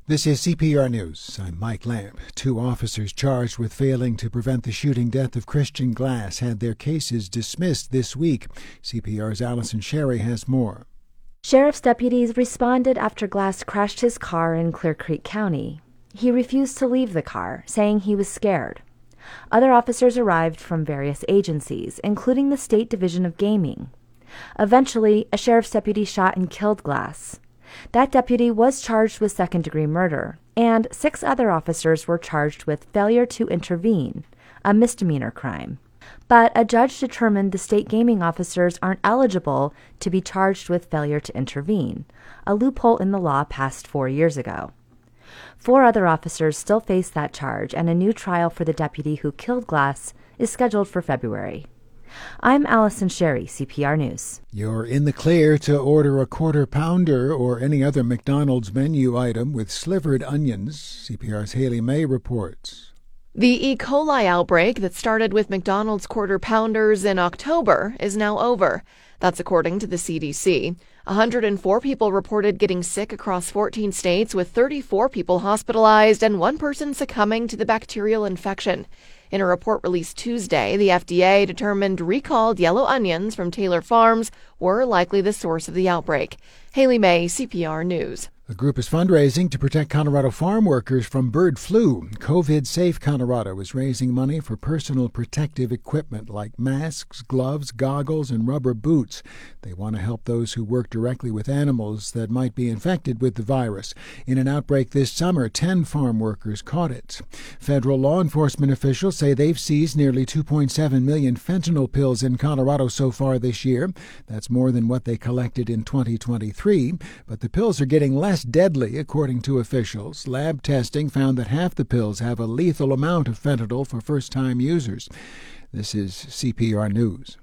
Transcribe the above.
This is CPR News. I'm Mike Lamb. Two officers charged with failing to prevent the shooting death of Christian Glass had their cases dismissed this week. CPR's Allison Sherry has more. Sheriff's deputies responded after Glass crashed his car in Clear Creek County. He refused to leave the car, saying he was scared. Other officers arrived from various agencies, including the State Division of Gaming. Eventually, a sheriff's deputy shot and killed Glass. That deputy was charged with second-degree murder, and 6 other officers were charged with failure to intervene, a misdemeanor crime. But a judge determined the state gaming officers aren't eligible to be charged with failure to intervene, a loophole in the law passed 4 years ago. 4 other officers still face that charge, and a new trial for the deputy who killed Glass is scheduled for February. I'm Allison Sherry, CPR News. You're in the clear to order a Quarter Pounder or any other McDonald's menu item with slivered onions. CPR's Haley May reports. The E. coli outbreak that started with McDonald's Quarter Pounders in October is now over. That's according to the CDC. 104 people reported getting sick across 14 states, with 34 people hospitalized and 1 person succumbing to the bacterial infection. In a report released Tuesday, the FDA determined recalled yellow onions from Taylor Farms were likely the source of the outbreak. Haley May, CPR News. The group is fundraising to protect Colorado farm workers from bird flu. COVID Safe Colorado is raising money for personal protective equipment like masks, gloves, goggles, and rubber boots. They want to help those who work directly with animals that might be infected with the virus. In an outbreak this summer, 10 farm workers caught it. Federal law enforcement officials say they've seized nearly 2.7 million fentanyl pills in Colorado so far this year. That's more than what they collected in 2023, but the pills are getting less deadly, according to officials. Lab testing found that half the pills have a lethal amount of fentanyl for first-time users. This is CPR News.